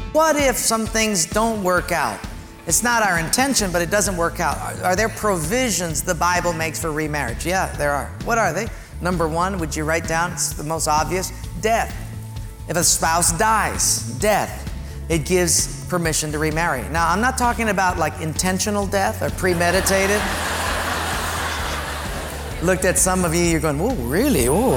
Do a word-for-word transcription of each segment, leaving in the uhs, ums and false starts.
What if some things don't work out? It's not our intention, but it doesn't work out. Are, are there provisions the Bible makes for remarriage? Yeah, there are. What are they? Number one, would you write down? It's the most obvious. Death. If a spouse dies, death, it gives permission to remarry. Now, I'm not talking about like intentional death or premeditated. Looked at some of you, you're going, oh, really? Oh.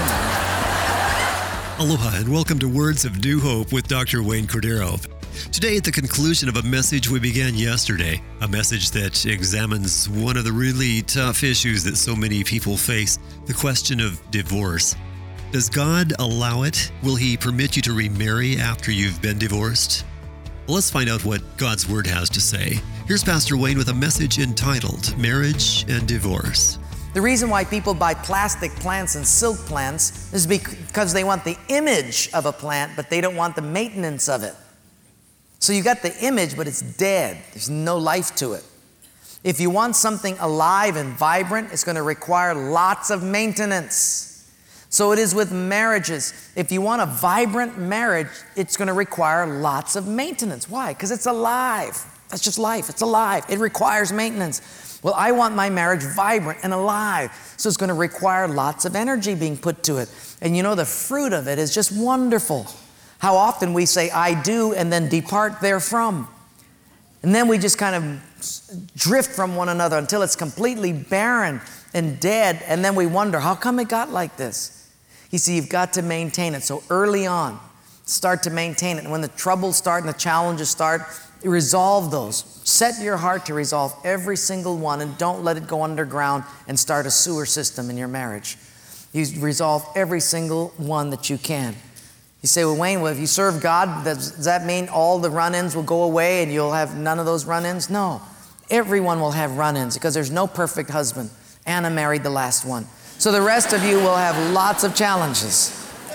Aloha and welcome to Words of New Hope with Doctor Wayne Cordero. Today, at the conclusion of a message we began yesterday, a message that examines one of the really tough issues that so many people face, the question of divorce. Does God allow it? Will He permit you to remarry after you've been divorced? Well, let's find out what God's Word has to say. Here's Pastor Wayne with a message entitled Marriage and Divorce. The reason why people buy plastic plants and silk plants is because they want the image of a plant, but they don't want the maintenance of it. So you got the image, but it's dead. There's no life to it. If you want something alive and vibrant, it's going to require lots of maintenance. So it is with marriages. If you want a vibrant marriage, it's going to require lots of maintenance. Why? Because it's alive. That's just life. It's alive. It requires maintenance. Well, I want my marriage vibrant and alive. So it's going to require lots of energy being put to it. And you know, the fruit of it is just wonderful. How often we say, I do, and then depart therefrom. And then we just kind of drift from one another until it's completely barren and dead. And then we wonder, how come it got like this? You see, you've got to maintain it. So early on, start to maintain it. And when the troubles start and the challenges start, resolve those. Set your heart to resolve every single one and don't let it go underground and start a sewer system in your marriage. You resolve every single one that you can. You say, well, Wayne, well, if you serve God, does, does that mean all the run-ins will go away and you'll have none of those run-ins? No. Everyone will have run-ins because there's no perfect husband. Anna married the last one. So the rest of you will have lots of challenges.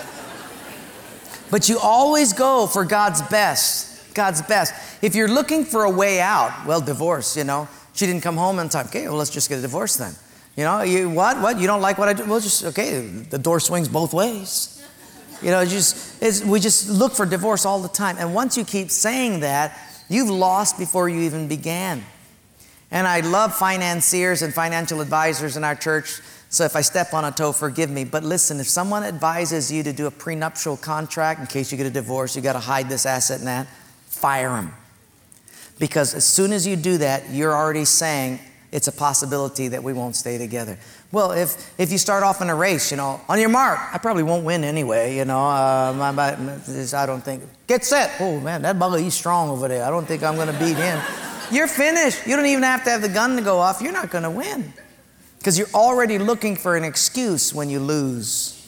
But you always go for God's best. God's best. If you're looking for a way out, well, divorce, you know. She didn't come home in time. Okay, well, let's just get a divorce then. You know, you what? What? You don't like what I do? Well, just, okay, the door swings both ways. You know, just it's, we just look for divorce all the time. And once you keep saying that, you've lost before you even began. And I love financiers and financial advisors in our church. So if I step on a toe, forgive me. But listen, if someone advises you to do a prenuptial contract in case you get a divorce, you got to hide this asset and that, fire them. Because as soon as you do that, you're already saying it's a possibility that we won't stay together. Well, if if you start off in a race, you know, on your mark, I probably won't win anyway, you know. Uh, my, my, I don't think. Get set. Oh, man, that bugger, he's strong over there. I don't think I'm going to beat him. You're finished. You don't even have to have the gun to go off. You're not going to win. Because you're already looking for an excuse when you lose.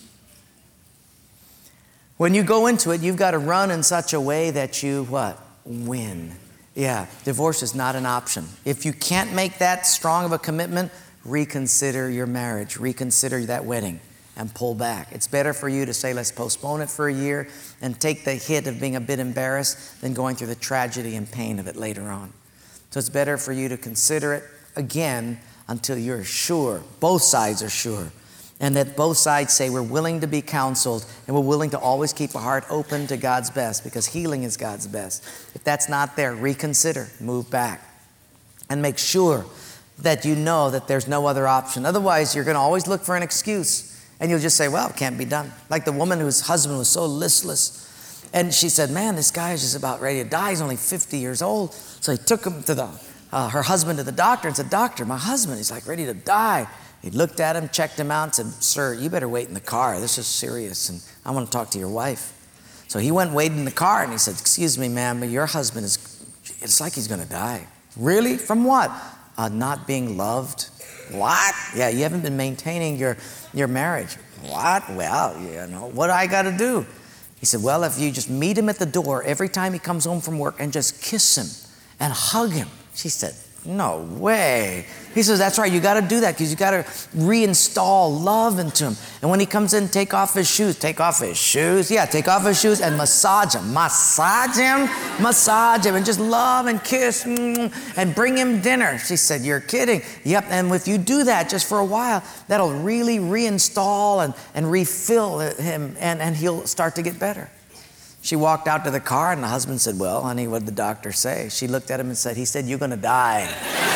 When you go into it, you've got to run in such a way that you, what? Win. Yeah, divorce is not an option. If you can't make that strong of a commitment, reconsider your marriage, reconsider that wedding, and pull back. It's better for you to say, let's postpone it for a year and take the hit of being a bit embarrassed than going through the tragedy and pain of it later on. So it's better for you to consider it again until you're sure, both sides are sure, and that both sides say we're willing to be counseled and we're willing to always keep a heart open to God's best because healing is God's best. If that's not there, reconsider, move back, and make sure that you know that there's no other option. Otherwise, you're going to always look for an excuse, and you'll just say, well, it can't be done. Like the woman whose husband was so listless, and she said, man, this guy is just about ready to die. He's only fifty years old. So he took him to the Uh, her husband to the doctor and said, doctor, my husband, he's like ready to die. He looked at him, checked him out, and said, sir, you better wait in the car. This is serious, and I want to talk to your wife. So he went and waited in the car, and he said, excuse me, ma'am, but your husband is, it's like he's going to die. Really? From what? Uh, not being loved. What? Yeah, you haven't been maintaining your, your marriage. What? Well, you know, what do I got to do? He said, well, if you just meet him at the door every time he comes home from work and just kiss him and hug him. She said, no way. He says, that's right, you got to do that because you got to reinstall love into him. And when he comes in, take off his shoes. Take off his shoes. Yeah, take off his shoes and massage him. Massage him, massage him, and just love and kiss and bring him dinner. She said, you're kidding. Yep, and if you do that just for a while, that'll really reinstall and, and refill him, and, and he'll start to get better. She walked out to the car, and the husband said, well, honey, what did the doctor say? She looked at him and said, he said, you're going to die.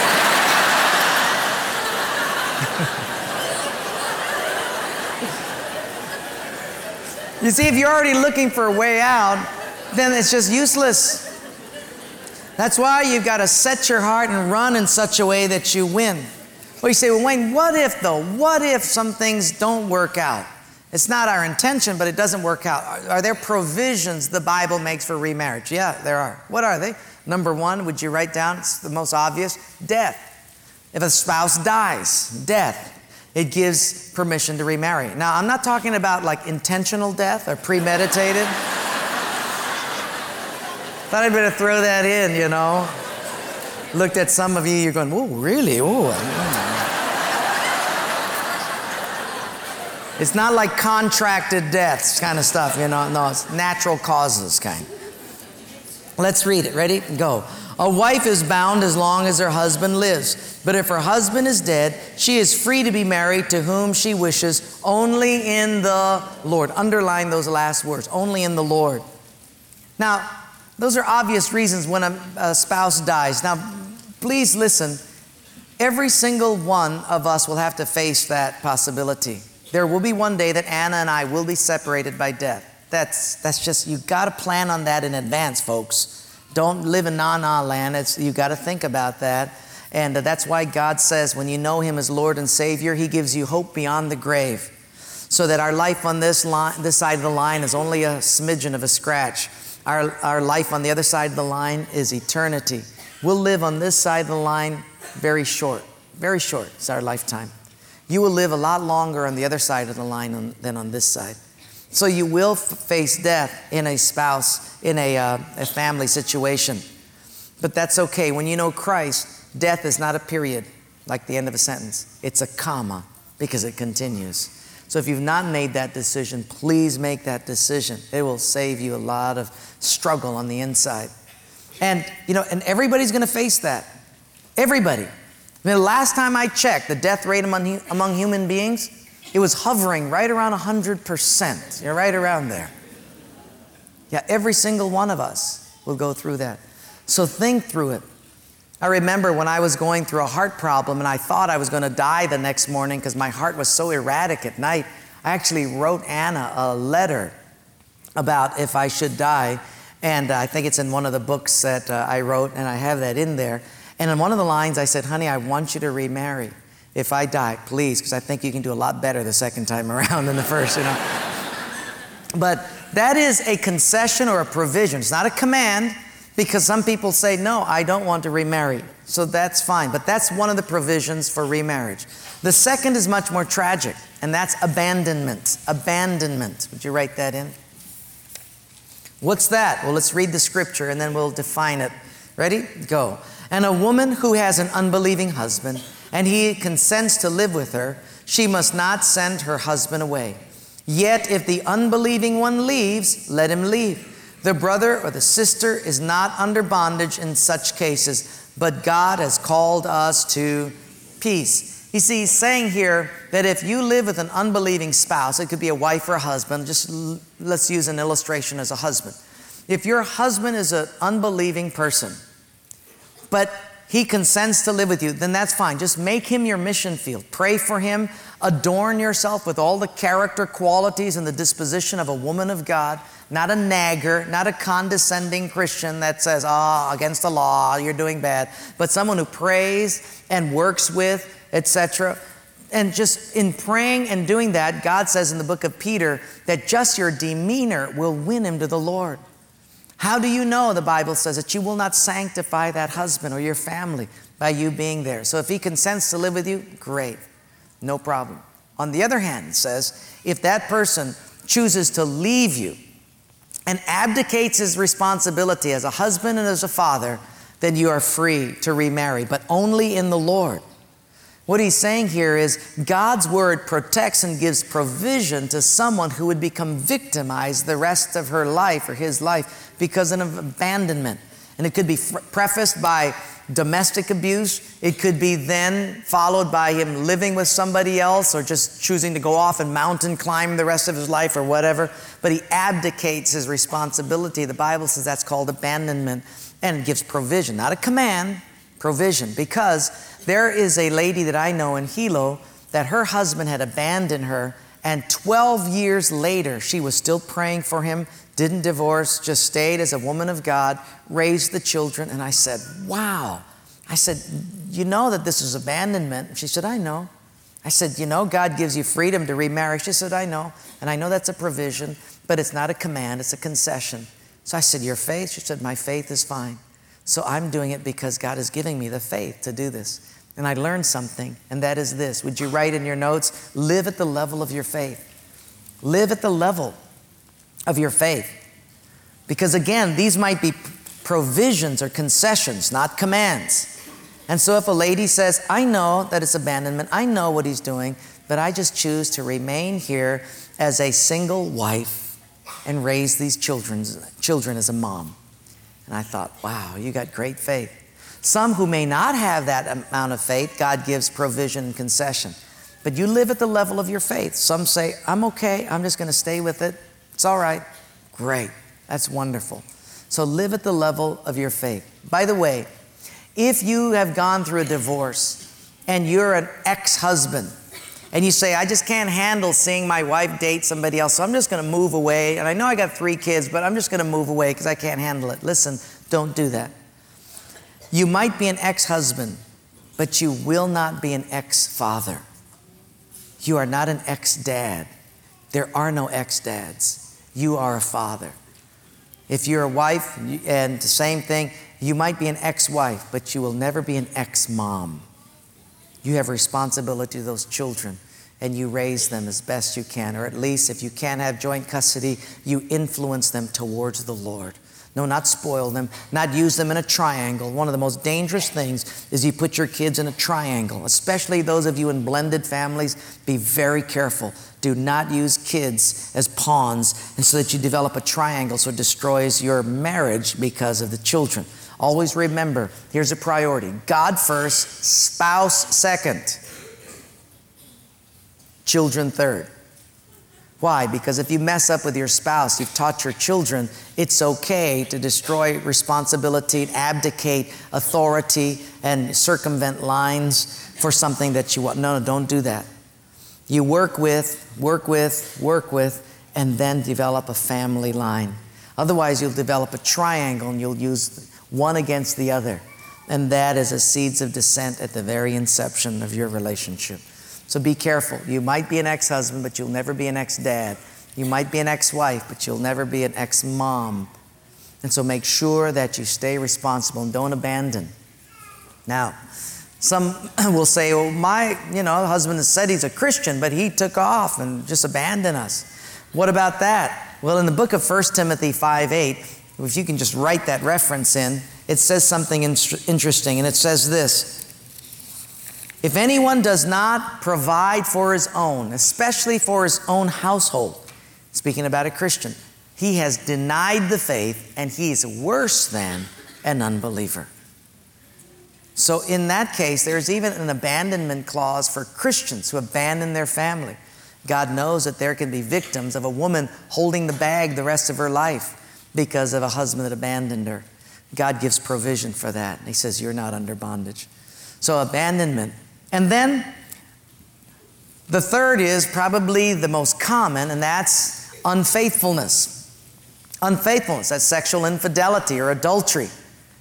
You see, if you're already looking for a way out, then it's just useless. That's why you've got to set your heart and run in such a way that you win. Well, you say, well, Wayne, what if though? What if some things don't work out? It's not our intention, but it doesn't work out. Are, are there provisions the Bible makes for remarriage? Yeah, there are. What are they? Number one, would you write down? It's the most obvious. Death. If a spouse dies, death. It gives permission to remarry. Now, I'm not talking about like intentional death or premeditated. Thought I'd better throw that in, you know. Looked at some of you, you're going, oh, really? Oh. It's not like contracted deaths kind of stuff, you know. No, it's natural causes kind. Let's read it. Ready? Go. A wife is bound as long as her husband lives. But if her husband is dead, she is free to be married to whom she wishes, only in the Lord. Underline those last words, only in the Lord. Now, those are obvious reasons when a, a spouse dies. Now, please listen. Every single one of us will have to face that possibility. There will be one day that Anna and I will be separated by death. That's, that's just, you've got to plan on that in advance, folks. Don't live in na-na land. It's, you got to think about that. And uh, that's why God says when you know Him as Lord and Savior, He gives you hope beyond the grave. So that our life on this line, this side of the line is only a smidgen of a scratch. Our, our life on the other side of the line is eternity. We'll live on this side of the line very short. Very short. It's our lifetime. You will live a lot longer on the other side of the line on, than on this side. So you will f- face death in a spouse, in a, uh, a family situation. But that's okay. When you know Christ, death is not a period, like the end of a sentence. It's a comma, because it continues. So if you've not made that decision, please make that decision. It will save you a lot of struggle on the inside. And, you know, and everybody's going to face that. Everybody. I mean, the last time I checked, the death rate among, among human beings, it was hovering right around one hundred percent. You're right around there. Yeah, every single one of us will go through that. So think through it. I remember when I was going through a heart problem and I thought I was going to die the next morning because my heart was so erratic at night. I actually wrote Anna a letter about if I should die. And I think it's in one of the books that uh, I wrote, and I have that in there. And in one of the lines I said, honey, I want you to remarry. If I die, please, because I think you can do a lot better the second time around than the first, you know. But that is a concession or a provision. It's not a command, because some people say, no, I don't want to remarry. So that's fine. But that's one of the provisions for remarriage. The second is much more tragic, and that's abandonment. Abandonment. Would you write that in? What's that? Well, let's read the scripture, and then we'll define it. Ready? Go. And a woman who has an unbelieving husband, and he consents to live with her, she must not send her husband away. Yet if the unbelieving one leaves, let him leave. The brother or the sister is not under bondage in such cases, but God has called us to peace. You see, he's saying here that if you live with an unbelieving spouse, it could be a wife or a husband, just l- let's use an illustration as a husband. If your husband is an unbelieving person, but he consents to live with you, then that's fine. Just make him your mission field. Pray for him. Adorn yourself with all the character qualities and the disposition of a woman of God, not a nagger, not a condescending Christian that says, ah, oh, against the law, you're doing bad, but someone who prays and works with, et cetera. And just in praying and doing that, God says in the book of Peter that just your demeanor will win him to the Lord. How do you know, the Bible says, that you will not sanctify that husband or your family by you being there? So if he consents to live with you, great, no problem. On the other hand, it says, if that person chooses to leave you and abdicates his responsibility as a husband and as a father, then you are free to remarry, but only in the Lord. What he's saying here is God's word protects and gives provision to someone who would become victimized the rest of her life or his life because of abandonment. And it could be f- prefaced by domestic abuse. It could be then followed by him living with somebody else or just choosing to go off and mountain climb the rest of his life or whatever. But he abdicates his responsibility. The Bible says that's called abandonment, and it gives provision, not a command, provision. Because there is a lady that I know in Hilo that her husband had abandoned her, and twelve years later she was still praying for him, didn't divorce, just stayed as a woman of God, raised the children. And I said, wow. I said, you know that this is abandonment? She said, I know. I said, you know, God gives you freedom to remarry. She said, I know. And I know that's a provision, but it's not a command, it's a concession. So I said, your faith? She said, my faith is fine. So I'm doing it because God is giving me the faith to do this. And I learned something, and that is this. Would you write in your notes, live at the level of your faith. Live at the level of your faith. Because again, these might be provisions or concessions, not commands. And so if a lady says, I know that it's abandonment, I know what he's doing, but I just choose to remain here as a single wife and raise these children, children as a mom. And I thought, wow, you got great faith. Some who may not have that amount of faith, God gives provision and concession. But you live at the level of your faith. Some say, I'm okay, I'm just going to stay with it. It's all right. Great. That's wonderful. So live at the level of your faith. By the way, if you have gone through a divorce and you're an ex-husband and you say, I just can't handle seeing my wife date somebody else, so I'm just going to move away. And I know I got three kids, but I'm just going to move away because I can't handle it. Listen, don't do that. You might be an ex-husband, but you will not be an ex-father. You are not an ex-dad. There are no ex-dads. You are a father. If you're a wife, and the same thing, you might be an ex-wife, but you will never be an ex-mom. You have responsibility to those children, and you raise them as best you can, or at least if you can't have joint custody, you influence them towards the Lord. No, not spoil them, not use them in a triangle. One of the most dangerous things is you put your kids in a triangle, especially those of you in blended families. Be very careful. Do not use kids as pawns, and so that you develop a triangle so it destroys your marriage because of the children. Always remember, here's a priority. God first, spouse second, children third. Why? Because if you mess up with your spouse, you've taught your children it's okay to destroy responsibility, abdicate authority, and circumvent lines for something that you want. No, no, don't do that. You work with, work with, work with, and then develop a family line. Otherwise, you'll develop a triangle and you'll use one against the other. And that is a seeds of dissent at the very inception of your relationship. So be careful. You might be an ex-husband, but you'll never be an ex-dad. You might be an ex-wife, but you'll never be an ex-mom. And so make sure that you stay responsible and don't abandon. Now, some will say, well, my you know, husband has said he's a Christian, but he took off and just abandoned us. What about that? Well, in the book of First Timothy five eight, if you can just write that reference in, it says something in- interesting, and it says this. If anyone does not provide for his own, especially for his own household, speaking about a Christian, he has denied the faith and he is worse than an unbeliever. So in that case, there's even an abandonment clause for Christians who abandon their family. God knows that there can be victims of a woman holding the bag the rest of her life because of a husband that abandoned her. God gives provision for that. He says, you're not under bondage. So abandonment. And then the third is probably the most common, and that's unfaithfulness. Unfaithfulness, that's sexual infidelity or adultery.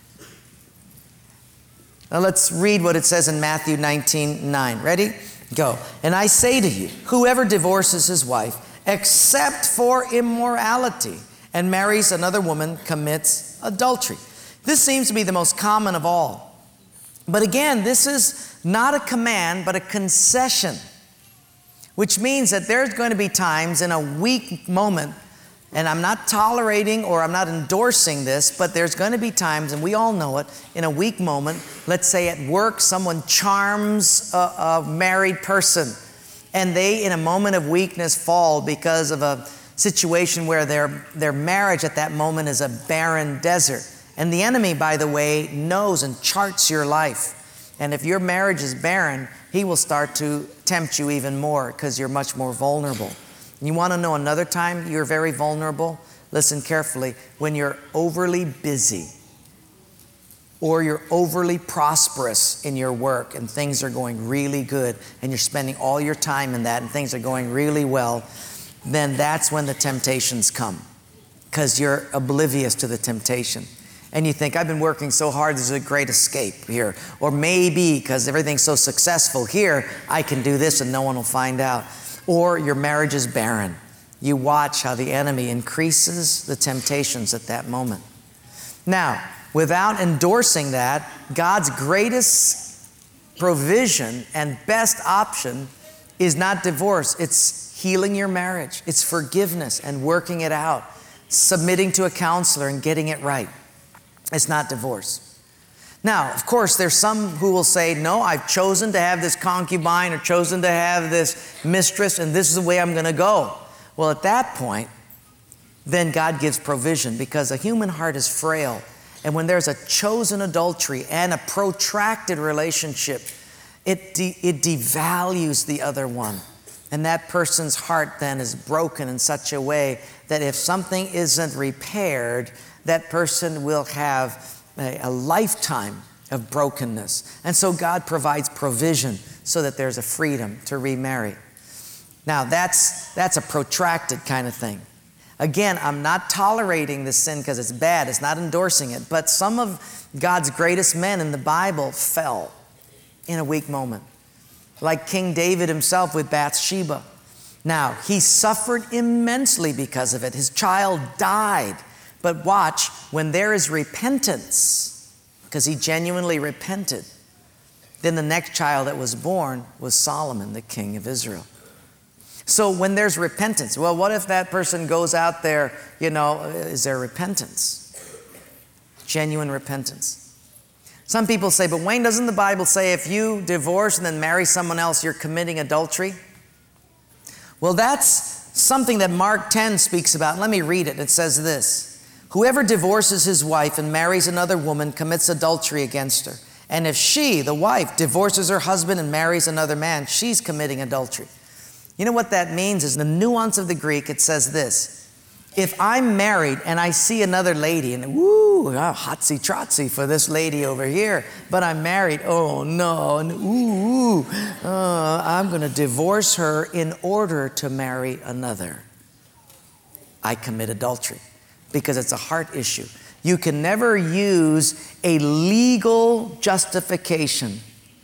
Now let's read what it says in Matthew nineteen nine. Ready? Go. And I say to you, whoever divorces his wife, except for immorality, and marries another woman, commits adultery. This seems to be the most common of all. But again, this is not a command, but a concession, which means that there's going to be times in a weak moment, and I'm not tolerating or I'm not endorsing this, but there's going to be times, and we all know it, in a weak moment, let's say at work, someone charms a, a married person, and they, in a moment of weakness, fall because of a situation where their, their marriage at that moment is a barren desert. And the enemy, by the way, knows and charts your life. And if your marriage is barren, he will start to tempt you even more because you're much more vulnerable. You want to know another time you're very vulnerable? Listen carefully. When you're overly busy or you're overly prosperous in your work and things are going really good and you're spending all your time in that and things are going really well, then that's when the temptations come because you're oblivious to the temptation. And you think, I've been working so hard, this is a great escape here. Or maybe because everything's so successful here, I can do this and no one will find out. Or your marriage is barren. You watch how the enemy increases the temptations at that moment. Now, without endorsing that, God's greatest provision and best option is not divorce. It's healing your marriage. It's forgiveness and working it out. Submitting to a counselor and getting it right. It's not divorce. Now, of course, there's some who will say, no, I've chosen to have this concubine or chosen to have this mistress and this is the way I'm going to go. Well, at that point, then God gives provision because a human heart is frail. And when there's a chosen adultery and a protracted relationship, it, de- it devalues the other one. And that person's heart then is broken in such a way that if something isn't repaired, that person will have a, a lifetime of brokenness. And so God provides provision so that there's a freedom to remarry. Now that's, that's a protracted kind of thing. Again, I'm not tolerating this sin because it's bad. It's not endorsing it. But some of God's greatest men in the Bible fell in a weak moment. Like King David himself with Bathsheba. Now, he suffered immensely because of it. His child died. But watch, when there is repentance, because he genuinely repented, then the next child that was born was Solomon, the king of Israel. So when there's repentance, well, what if that person goes out there, you know, is there repentance? Genuine repentance. Some people say, but Wayne, doesn't the Bible say if you divorce and then marry someone else, you're committing adultery? Well, that's something that Mark ten speaks about. Let me read it. It says this. Whoever divorces his wife and marries another woman commits adultery against her. And if she, the wife, divorces her husband and marries another man, she's committing adultery. You know what that means is the nuance of the Greek. It says this. If I'm married and I see another lady and woo, oh, hotsy-trotsy for this lady over here, but I'm married, oh no, and ooh, uh, I'm going to divorce her in order to marry another. I commit adultery. Because it's a heart issue. You can never use a legal justification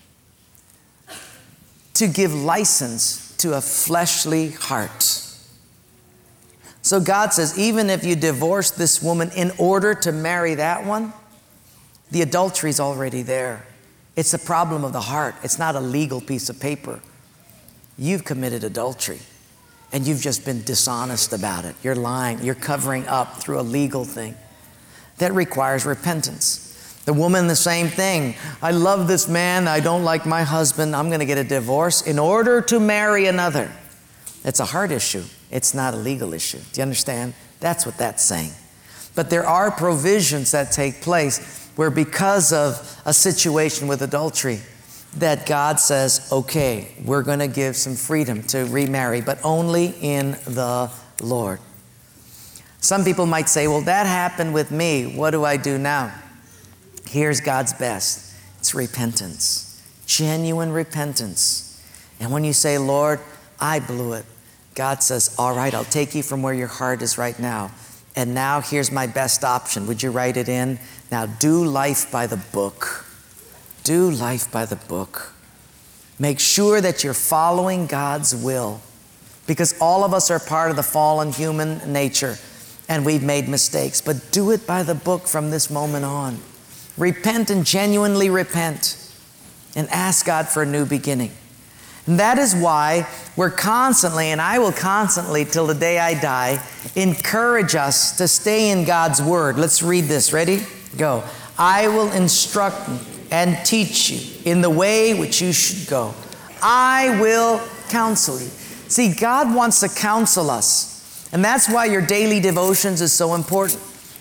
to give license to a fleshly heart. So God says, even if you divorce this woman in order to marry that one, the adultery is already there. It's a problem of the heart. It's not a legal piece of paper. You've committed adultery. And you've just been dishonest about it. You're lying. You're covering up through a legal thing. That requires repentance. The woman, the same thing. I love this man. I don't like my husband. I'm going to get a divorce in order to marry another. It's a heart issue. It's not a legal issue. Do you understand? That's what that's saying. But there are provisions that take place where because of a situation with adultery, that God says, okay, we're going to give some freedom to remarry, but only in the Lord. Some people might say, well, that happened with me. What do I do now? Here's God's best. It's repentance, genuine repentance. And when you say, Lord, I blew it, God says, all right, I'll take you from where your heart is right now. And now here's my best option. Would you write it in? Now do life by the book. Do life by the book. Make sure that you're following God's will, because all of us are part of the fallen human nature and we've made mistakes, but do it by the book from this moment on. Repent and genuinely repent and ask God for a new beginning. And that is why we're constantly, and I will constantly till the day I die, encourage us to stay in God's word. Let's read this. Ready? Go. I will instruct and teach you in the way which you should go. I will counsel you. See, God wants to counsel us. And that's why your daily devotions is so important.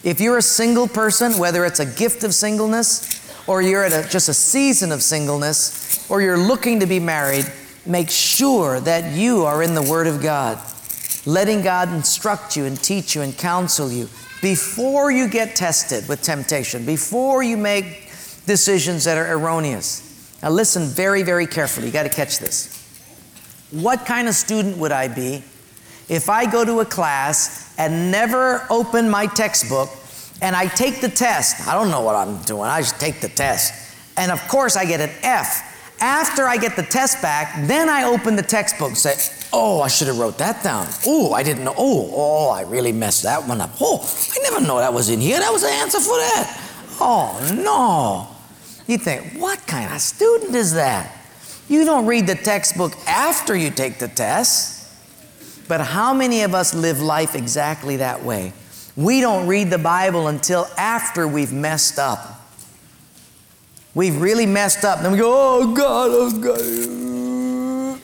If you're a single person, whether it's a gift of singleness, or you're at a, just a season of singleness, or you're looking to be married, make sure that you are in the Word of God, letting God instruct you and teach you and counsel you before you get tested with temptation, before you make decisions that are erroneous. Now listen very, very carefully. You got to catch this. What kind of student would I be if I go to a class and never open my textbook and I take the test? I don't know what I'm doing. I just take the test. And of course I get an F. After I get the test back, then I open the textbook and say, oh, I should have wrote that down. Oh, I didn't know. Oh, oh, I really messed that one up. Oh, I never know that was in here. That was the answer for that. Oh, no. You think, what kind of student is that? You don't read the textbook after you take the test. But how many of us live life exactly that way? We don't read the Bible until after we've messed up. We've really messed up. Then we go, oh, God, oh, God.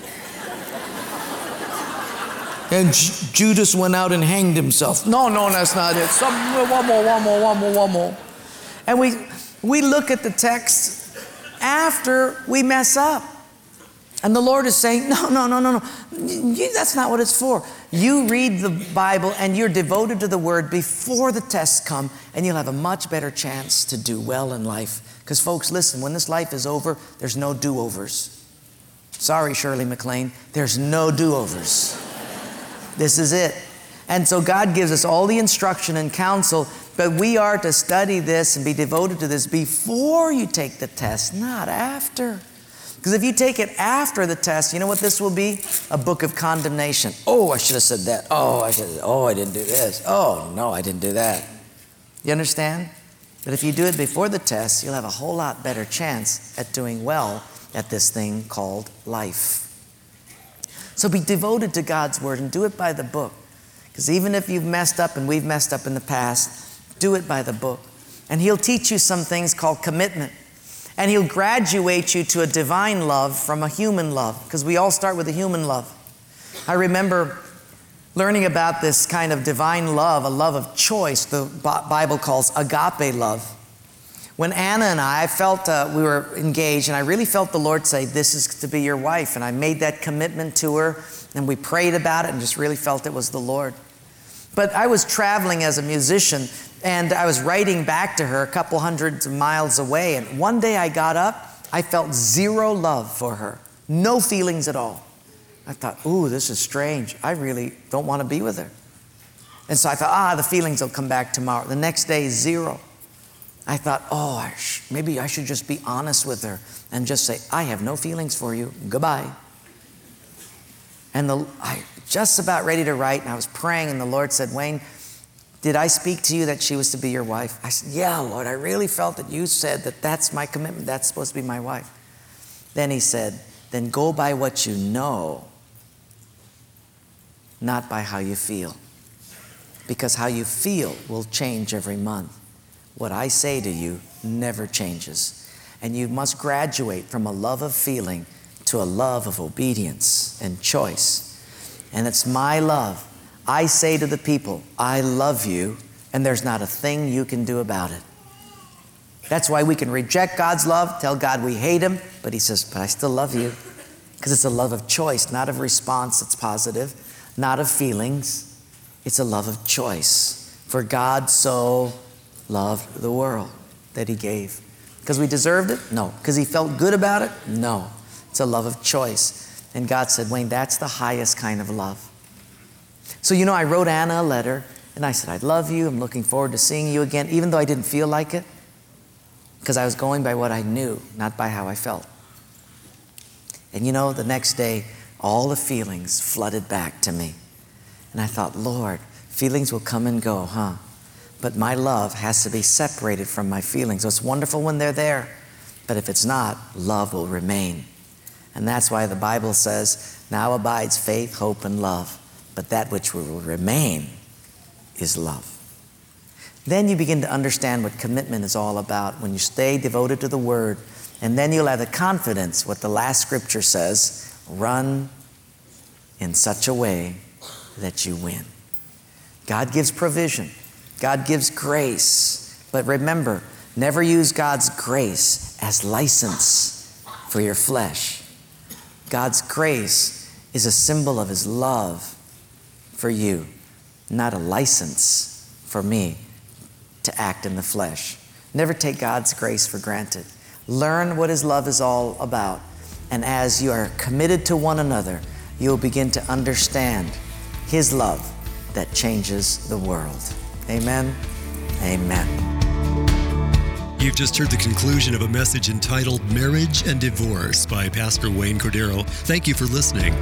And J- Judas went out and hanged himself. No, no, that's not it. Some, one more, one more, one more, one more. And we, we look at the text after we mess up. And the Lord is saying, no, no, no, no, no. You, that's not what it's for. You read the Bible and you're devoted to the Word before the tests come, and you'll have a much better chance to do well in life. Because folks, listen, when this life is over, there's no do-overs. Sorry, Shirley MacLaine, there's no do-overs. This is it. And so God gives us all the instruction and counsel, but we are to study this and be devoted to this before you take the test, not after. Because if you take it after the test, you know what this will be? A book of condemnation. Oh, I should have said that. Oh, I should. Oh, I didn't do this. Oh, no, I didn't do that. You understand? But if you do it before the test, you'll have a whole lot better chance at doing well at this thing called life. So be devoted to God's Word and do it by the book. Because even if you've messed up and we've messed up in the past, do it by the book. And He'll teach you some things called commitment. And He'll graduate you to a divine love from a human love, because we all start with a human love. I remember learning about this kind of divine love, a love of choice, the Bible calls agape love. When Anna and I, I felt uh, we were engaged, and I really felt the Lord say, this is to be your wife. And I made that commitment to her, and we prayed about it and just really felt it was the Lord. But I was traveling as a musician, and I was writing back to her a couple hundred miles away. And one day I got up, I felt zero love for her. No feelings at all. I thought, ooh, this is strange. I really don't want to be with her. And so I thought, ah, the feelings will come back tomorrow. The next day, zero. I thought, oh, I sh- maybe I should just be honest with her and just say, I have no feelings for you. Goodbye. And the, I just about ready to write, and I was praying, and the Lord said, Wayne, did I speak to you that she was to be your wife? I said, yeah, Lord, I really felt that you said that that's my commitment. That's supposed to be my wife. Then He said, then go by what you know, not by how you feel. Because how you feel will change every month. What I say to you never changes. And you must graduate from a love of feeling to a love of obedience and choice. And it's my love. I say to the people, I love you, and there's not a thing you can do about it. That's why we can reject God's love, tell God we hate Him, but He says, but I still love you. Because it's a love of choice, not of response that's positive, not of feelings. It's a love of choice. For God so loved the world that He gave. Because we deserved it? No. Because He felt good about it? No. It's a love of choice. And God said, Wayne, that's the highest kind of love. So, you know, I wrote Anna a letter, and I said, I love you. I'm looking forward to seeing you again, even though I didn't feel like it, because I was going by what I knew, not by how I felt. And you know, the next day, all the feelings flooded back to me. And I thought, Lord, feelings will come and go, huh? But my love has to be separated from my feelings. So it's wonderful when they're there, but if it's not, love will remain. And that's why the Bible says, now abides faith, hope, and love. But that which will remain is love. Then you begin to understand what commitment is all about when you stay devoted to the Word. And then you'll have the confidence, what the last scripture says, run in such a way that you win. God gives provision. God gives grace, but remember, never use God's grace as license for your flesh. God's grace is a symbol of His love for you, not a license for me to act in the flesh. Never take God's grace for granted. Learn what His love is all about, and as you are committed to one another, you'll begin to understand His love that changes the world. Amen. Amen. You've just heard the conclusion of a message entitled Marriage and Divorce by Pastor Wayne Cordero. Thank you for listening.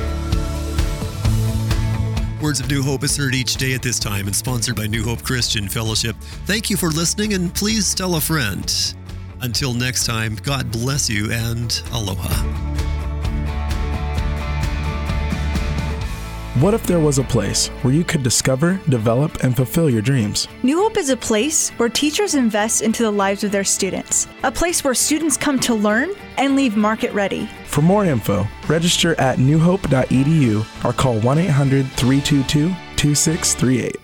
Words of New Hope is heard each day at this time and sponsored by New Hope Christian Fellowship. Thank you for listening, and please tell a friend. Until next time, God bless you and aloha. What if there was a place where you could discover, develop, and fulfill your dreams? New Hope is a place where teachers invest into the lives of their students, a place where students come to learn and leave market ready. For more info, register at new hope dot e d u or call one eight hundred, three two two, two six three eight.